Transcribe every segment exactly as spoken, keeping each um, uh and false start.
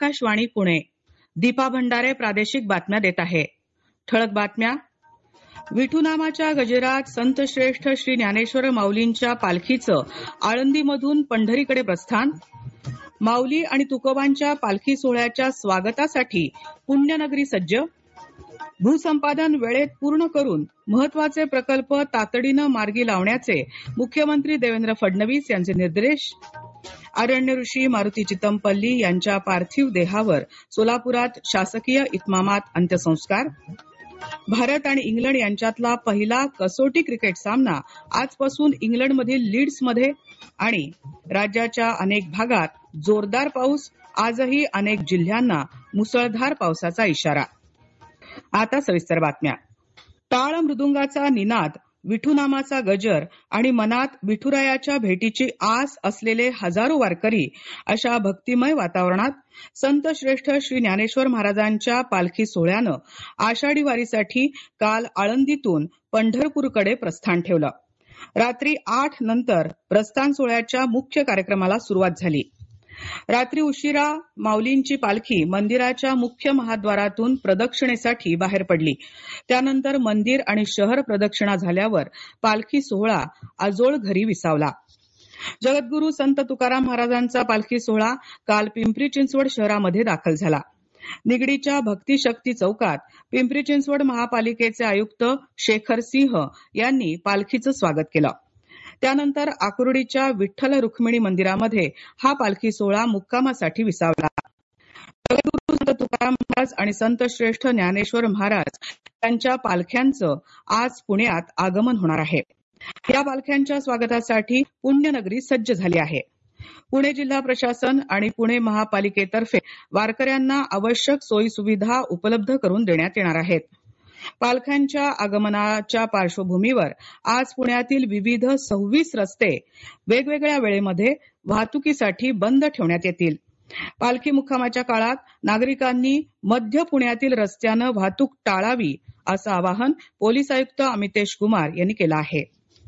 आकाशवाणी पुणे. दीपा भंडारे प्रादेशिक बातम्या देत आहे. ठळक बातम्या. विठूनामाच्या गजरात संतश्रेष्ठ श्री ज्ञानेश्वर माऊलींच्या पालखीचं आळंदीमधून पंढरीकडे प्रस्थान. माऊली आणि तुकोबांच्या पालखी सोहळ्याच्या स्वागतासाठी पुण्यनगरी सज्ज. भूसंपादन वेळेत पूर्ण करून महत्वाचे प्रकल्प तातडीनं मार्गी लावण्याचे मुख्यमंत्री देवेंद्र फडणवीस यांचे निर्देश. आरण्य ऋषी मारुती चितमपल्ली यांच्या पार्थिव देहावर सोलापुरात शासकीय इतमामात अंत्यसंस्कार. भारत आणि इंग्लंड यांच्यातला पहिला कसोटी क्रिकेट सामना आजपासून इंग्लंडमधील लीड्समध्ये. आणि राज्याच्या अनेक भागात जोरदार पाऊस. आजही अनेक जिल्ह्यांना मुसळधार पावसाचा इशारा. आता सविस्तर बातम्या. टाळ मृदुंगाचा निनाद, विठूनामाचा गजर आणि मनात विठुरायाच्या भेटीची आस असलेले हजारो वारकरी अशा भक्तिमय वातावरणात संत श्रेष्ठ श्री ज्ञानेश्वर महाराजांच्या पालखी सोहळ्यानं आषाढी वारीसाठी काल आळंदीतून पंढरपूरकडे प्रस्थान ठेवलं. रात्री आठ नंतर प्रस्थान सोहळ्याच्या मुख्य कार्यक्रमाला सुरुवात झाली. रात्री उशिरा माऊलींची पालखी मंदिराच्या मुख्य महाद्वारातून प्रदक्षिणेसाठी बाहेर पडली. त्यानंतर मंदिर आणि शहर प्रदक्षिणा झाल्यावर पालखी सोहळा आजोळ घरी विसावला. जगद्गुरु संत तुकाराम महाराजांचा पालखी सोहळा काल पिंपरी चिंचवड शहरामध्ये दाखल झाला. निगडीच्या भक्ती शक्ती चौकात पिंपरी चिंचवड महापालिकेचे आयुक्त शेखर सिंह यांनी पालखीचं स्वागत केलं. त्यानंतर आकुर्डीच्या विठ्ठल रुक्मिणी मंदिरामध्ये हा पालखी सोहळा मुक्कामासाठी विसावला. जगद्गुरु संत तुकाराम महाराज आणि संत श्रेष्ठ ज्ञानेश्वर महाराज यांच्या पालख्यांचं आज पुण्यात आगमन होणार आहे. या पालख्यांच्या स्वागतासाठी पुण्यनगरी सज्ज झाली आहे. पुणे जिल्हा प्रशासन आणि पुणे महापालिकेतर्फे वारकऱ्यांना आवश्यक सोयी सुविधा उपलब्ध करून देण्यात येणार आहेत. पालख्यांच्या आगमनाच्या पार्श्वभूमीवर आज पुण्यातील विविध सव्वीस रस्ते वेगवेगळ्या वेळेमध्ये वाहतुकीसाठी बंद ठेवण्यात येतील. पालखी मुक्कामाच्या काळात नागरिकांनी मध्य पुण्यातील रस्त्यानं वाहतूक टाळावी असं आवाहन पोलीस आयुक्त अमितेश कुमार यांनी केलं आहे.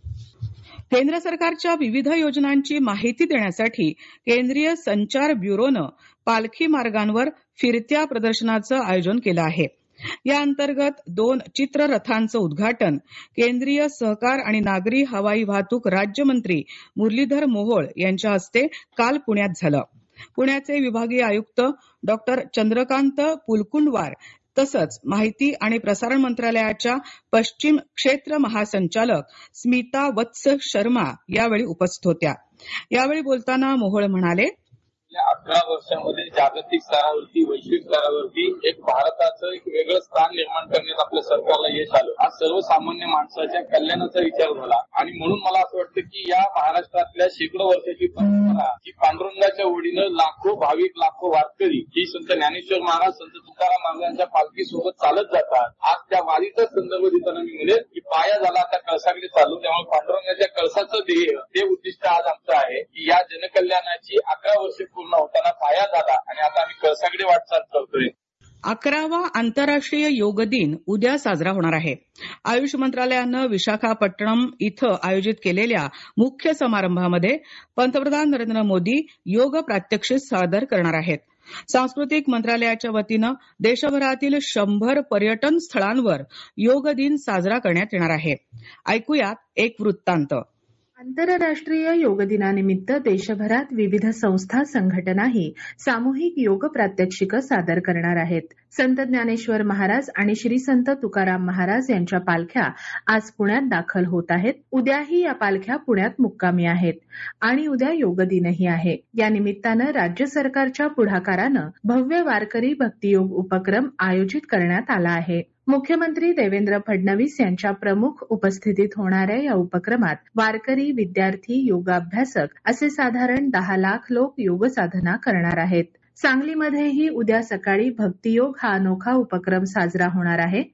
केंद्र सरकारच्या विविध योजनांची माहिती देण्यासाठी केंद्रीय संचार ब्युरोनं पालखी मार्गांवर फिरत्या प्रदर्शनाचं आयोजन केलं आहे. या अंतर्गत दोन चित्ररथांचं उद्घाटन केंद्रीय सहकार आणि नागरी हवाई वाहतूक राज्यमंत्री मुरलीधर मोहोळ यांच्या हस्ते काल पुण्यात झालं. पुण्याचे विभागीय आयुक्त डॉक्टर चंद्रकांत पुलकुंडवार तसंच माहिती आणि प्रसारण मंत्रालयाच्या पश्चिम क्षेत्र महासंचालक स्मिता वत्स शर्मा यावेळी उपस्थित होत्या. यावेळी बोलताना मोहोळ म्हणाले, अकरा वर्षांमध्ये जागतिक स्तरावरती वैश्विक स्तरावरती एक भारताचं एक वेगळं स्थान निर्माण करण्यात आपल्या सरकारला यश आलं. हा सर्वसामान्य माणसाच्या कल्याणाचा विचार झाला आणि म्हणून मला असं वाटतं की या महाराष्ट्रातल्या शेकडो वर्षाची परंपरा की पांडुरंगाच्या ओढीनं लाखो भाविक लाखो वारकरी ही संत ज्ञानेश्वर महाराज संत तुकाराम महाराजांच्या पालखी सोबत चालत जातात. आज त्या वारीचा संदर्भ देताना मी म्हणेल की पाया झाला आता कळसाकडे चालू. त्यामुळे पांडुरंगाच्या कळसाचं ध्येय ते उद्दिष्ट आज आमचं आहे की या जनकल्याणाची अकरा वर्ष पूर्ण होताना पाया झाला आणि आता आम्ही कळसाकडे वाटचाल करतोय. अकरावा आंतरराष्ट्रीय योग दिन उद्या साजरा होणार आहे. आयुष मंत्रालयानं विशाखापट्टणम इथं आयोजित केलेल्या मुख्य समारंभामध्ये पंतप्रधान नरेंद्र मोदी योग प्रात्यक्षिक सादर करणार आहेत. सांस्कृतिक मंत्रालयाच्या वतीनं देशभरातील शंभर पर्यटन स्थळांवर योग दिन साजरा करण्यात येणार आहे. ऐकूयात एक वृत्तांत. आंतरराष्ट्रीय योग दिनानिमित्त देशभरात विविध संस्था संघटनाही सामूहिक योग प्रात्यक्षिकं सादर करणार आहेत. संत ज्ञानेश्वर महाराज आणि श्री संत तुकाराम महाराज यांच्या पालख्या आज पुण्यात दाखल होत आहेत. उद्याही या पालख्या पुण्यात मुक्कामी आहेत आणि उद्या योग दिनही आहे. या निमित्तानं राज्य सरकारच्या पुढाकारानं भव्य वारकरी भक्तियोग उपक्रम आयोजित करण्यात आला आहे. मुख्यमंत्री देवेंद्र फडणवीस यांच्या प्रमुख उपस्थितीत होणाऱ्या या उपक्रमात वारकरी, विद्यार्थी, योगाभ्यासक असे साधारण दहा लाख लोक योग साधना करणार आहेत. सांगलीमध्येही उद्या सकाळी भक्तियोग हा अनोखा उपक्रम साजरा होणार आहे.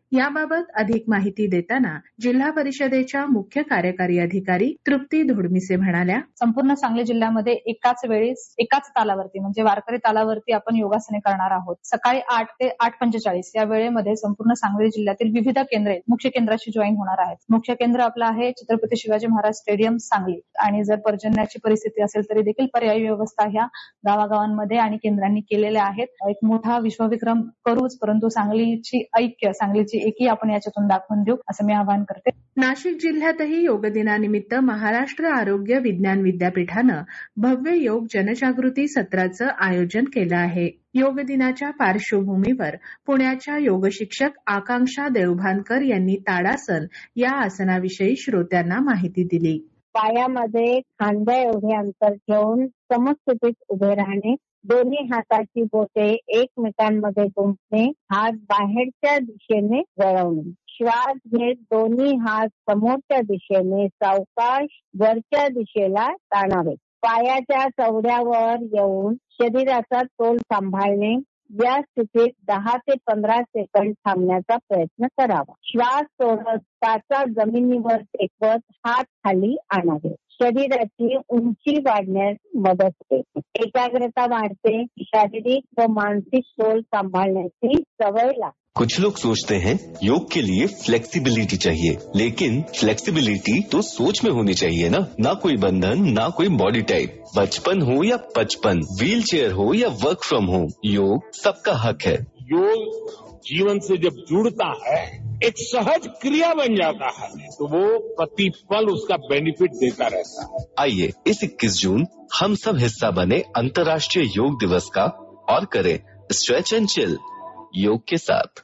याबाबत अधिक माहिती देताना जिल्हा परिषदेच्या मुख्य कार्यकारी अधिकारी तृप्ती धोडमिसे म्हणाल्या, संपूर्ण सांगली जिल्ह्यामध्ये एकाच वेळी एकाच तालावरती म्हणजे वारकरी तालावरती आपण योगासने करणार आहोत. सकाळी आठ ते आठ पंचेचाळीस या वेळेमध्ये संपूर्ण सांगली जिल्ह्यातील विविध केंद्रे मुख्य केंद्राशी जॉईन होणार आहेत. मुख्य केंद्र आपलं आहे छत्रपती शिवाजी महाराज स्टेडियम सांगली आणि जर पर्जन्याची परिस्थिती असेल तरी देखील पर्यायी व्यवस्था ह्या गावागावांमध्ये आणि केंद्रांनी केलेल्या आहेत. एक मोठा विश्वविक्रम करूच, परंतु सांगलीची ऐक्य, सांगलीची एकी आपण याच्यातून दाखवून देऊ असं मी आवाहन करते. नाशिक जिल्ह्यातही योग दिनानिमित्त महाराष्ट्र आरोग्य विज्ञान विद्यापीठानं भव्य योग जनजागृती सत्राचं आयोजन केलं आहे. योग दिनाच्या पार्श्वभूमीवर पुण्याच्या योग शिक्षक आकांक्षा देवभानकर यांनी ताडासन या आसनाविषयी श्रोत्यांना माहिती दिली. पायामध्ये खांद्या एवढे अंतर ठेवून समस्थितीत उभे राहणे, दोन्ही हाताची बोटे एकमेकांमध्ये गुंफणे, हात बाहेरच्या दिशेने वळवणे, श्वास घेत दोन्ही हात समोरच्या दिशेने सावकाश वरच्या दिशेला ताणावे, पायाच्या चवड्यावर येऊन शरीराचा तोल सांभाळणे, या स्थितीत दहा ते पंधरा सेकंद थांबण्याचा प्रयत्न करावा. श्वास सोडत टाचा जमिनीवर टेकवत हात खाली आणावे. शरीराची उंची वाढण्यास मदत होते, एकाग्रता वाढते, शारीरिक व मानसिक तोल सांभाळण्याची सवय लागते. कुछ लोग सोचते हैं योग के लिए फ्लेक्सिबिलिटी चाहिए, लेकिन फ्लेक्सिबिलिटी तो सोच में होनी चाहिए ना. ना कोई बंधन, ना कोई बॉडी टाइप, बचपन हो या पचपन, व्हील चेयर हो या वर्क फ्रॉम होम, योग सबका हक है. योग जीवन से जब जुड़ता है, एक सहज क्रिया बन जाता है, तो वो प्रतिपल उसका बेनिफिट देता रहता है. आइए इस इक्कीस जून हम सब हिस्सा बने अंतर्राष्ट्रीय योग दिवस का और करें स्ट्रेच एंड चिल योग के साथ.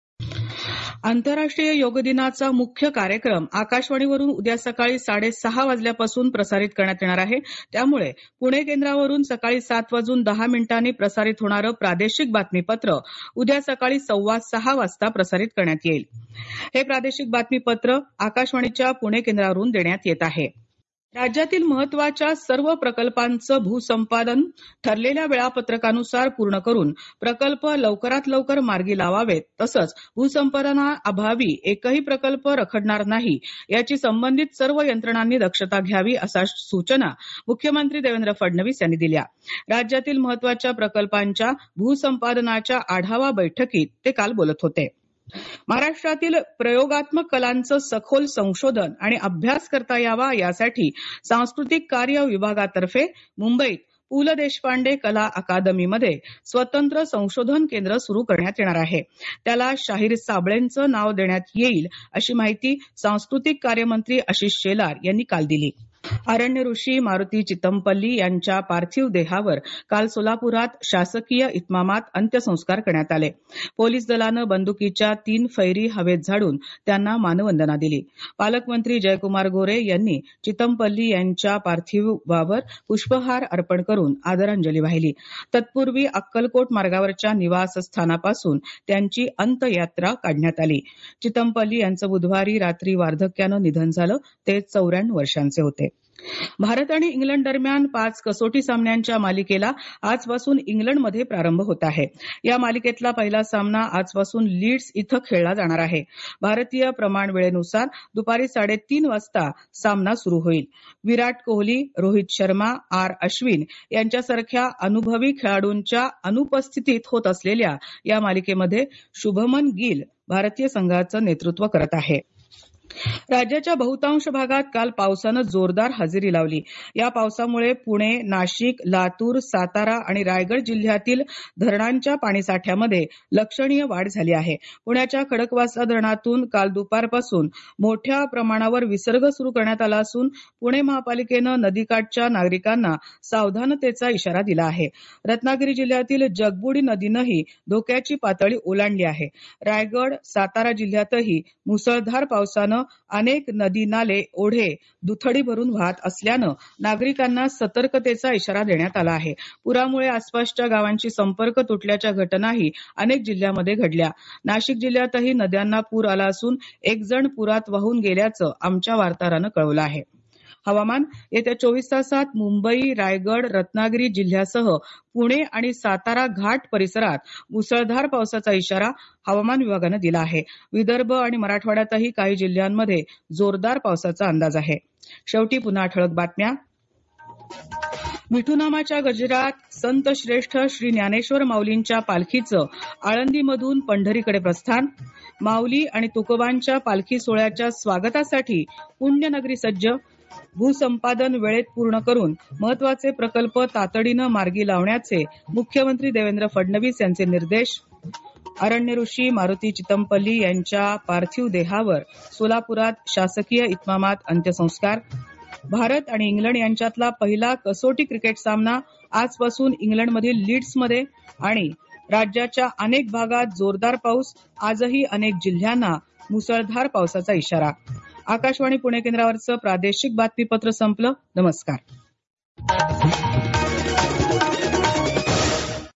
आंतरराष्ट्रीय योग दिनाचा मुख्य कार्यक्रम आकाशवाणीवरून उद्या सकाळी साडेसहा वाजल्यापासून प्रसारित करण्यात येणार आहे. त्यामुळे पुणे केंद्रावरून सकाळी सात वाजून दहा मिनिटांनी प्रसारित होणारं प्रादेशिक बातमीपत्र उद्या सकाळी सव्वा सहा वाजता प्रसारित करण्यात येईल. हे प्रादेशिक बातमीपत्र आकाशवाणीच्या पुणे केंद्रावरून देण्यात येत आहे. राज्यातील महत्वाच्या सर्व प्रकल्पांचं भूसंपादन ठरलेल्या वेळापत्रकानुसार पूर्ण करून प्रकल्प लवकरात लवकर मार्गी लावावेत, तसंच भूसंपादनाअभावी एकही प्रकल्प रखडणार नाही याची संबंधित सर्व यंत्रणांनी दक्षता घ्यावी अशा सूचना मुख्यमंत्री देवेंद्र फडणवीस यांनी दिल्या. राज्यातील महत्वाच्या प्रकल्पांच्या भूसंपादनाच्या आढावा बैठकीत ते काल बोलत होते. महाराष्ट्रातील प्रयोगात्मक कलांचं सखोल संशोधन आणि अभ्यास करता यावा यासाठी सांस्कृतिक कार्य विभागातर्फे मुंबईत पु ल देशपांडे कला अकादमीमध्ये स्वतंत्र संशोधन केंद्र सुरू करण्यात येणार आहे. त्याला शाहीर साबळेंचं नाव देण्यात येईल अशी माहिती सांस्कृतिक कार्यमंत्री आशिष शेलार यांनी काल दिली. अरण्य ऋषी मारुती चितमपल्ली यांच्या पार्थिव देहावर काल सोलापुरात शासकीय इतमामात अंत्यसंस्कार करण्यात आले. पोलीस दलानं बंदुकीच्या तीन फैरी हवेत झाडून त्यांना मानवंदना दिली. पालकमंत्री जयकुमार गोरे यांनी चितमपल्ली यांच्या पार्थिवावर पुष्पहार अर्पण करून आदरांजली वाहिली. तत्पूर्वी अक्कलकोट मार्गावरच्या निवासस्थानापासून त्यांची अंत्ययात्रा काढण्यात आली. चितमपल्ली यांचं बुधवारी रात्री वार्धक्यानं निधन झालं. ते चौऱ्याण्णव वर्षांचे होते. भारत आणि इंग्लंड दरम्यान पाच कसोटी सामन्यांच्या मालिकेला आजपासून इंग्लंडमध्ये प्रारंभ होत आहे. या मालिकेतला पहिला सामना आजपासून लीड्स इथं खेळला जाणार आहे. भारतीय प्रमाण वेळेनुसार दुपारी साडेतीन वाजता सामना सुरू होईल. विराट कोहली, रोहित शर्मा, आर अश्विन यांच्यासारख्या अनुभवी खेळाडूंच्या अनुपस्थितीत होत असलेल्या या मालिकेमध्ये शुभमन गिल भारतीय संघाचं नेतृत्व करत आहे. राज्याच्या बहुतांश भागात काल पावसानं जोरदार हजेरी लावली. या पावसामुळे पुणे, नाशिक, लातूर, सातारा आणि रायगड जिल्ह्यातील धरणांच्या पाणीसाठ्यामध्ये लक्षणीय वाढ झाली आहे. पुण्याच्या खडकवासला धरणातून काल दुपारपासून मोठ्या प्रमाणावर विसर्ग सुरू करण्यात आला असून पुणे महापालिकेनं नदीकाठच्या नागरिकांना सावधानतेचा इशारा दिला आहे. रत्नागिरी जिल्ह्यातील जगबुडी नदीनंही धोक्याची पातळी ओलांडली आहे. रायगड, सातारा जिल्ह्यातही मुसळधार पावसानं अनेक नदी नाले, ओढे दुथडी भरून वाहत असल्यानं नागरिकांना सतर्कतेचा इशारा देण्यात आला आहे. पुरामुळे आसपासच्या गावांशी संपर्क तुटल्याच्या घटनाही अनेक जिल्ह्यांमध्ये घडल्या. नाशिक जिल्ह्यातही नद्यांना पूर आला असून एक जण पुरात वाहून गेल्याचं आमच्या वार्ताहरानं कळवलं आहे. हवामान येत्या चोवीस तासात मुंबई, रायगड, रत्नागिरी जिल्ह्यासह पुणे आणि सातारा घाट परिसरात मुसळधार पावसाचा इशारा हवामान विभागानं दिला आहे. विदर्भ आणि मराठवाड्यातही काही जिल्ह्यांमध्ये जोरदार पावसाचा अंदाज आहे. शेवटी पुन्हा ठळक बातम्या. विठूनामाच्या गजरात संत श्रेष्ठ श्री ज्ञानेश्वर माऊलींच्या पालखीचं आळंदीमधून पंढरीकडे प्रस्थान. माऊली आणि तुकोबांच्या पालखी सोहळ्याच्या स्वागतासाठी पुण्यनगरी सज्ज. भूसंपादन वेळेत पूर्ण करून महत्वाचे प्रकल्प तातडीनं मार्गी लावण्याचे मुख्यमंत्री देवेंद्र फडणवीस यांचे निर्देश. अरण्य ऋषी मारुती चितमपल्ली यांच्या पार्थिव देहावर सोलापुरात शासकीय इतमामात अंत्यसंस्कार. भारत आणि इंग्लंड यांच्यातला पहिला कसोटी क्रिकेट सामना आजपासून इंग्लंडमधील लीड्समध्ये. आणि राज्याच्या अनेक भागात जोरदार पाऊस. आजही अनेक जिल्ह्यांना मुसळधार पावसाचा इशारा. आकाशवाणी पुणे केंद्रावरचं प्रादेशिक बातमीपत्र संपलं. नमस्कार.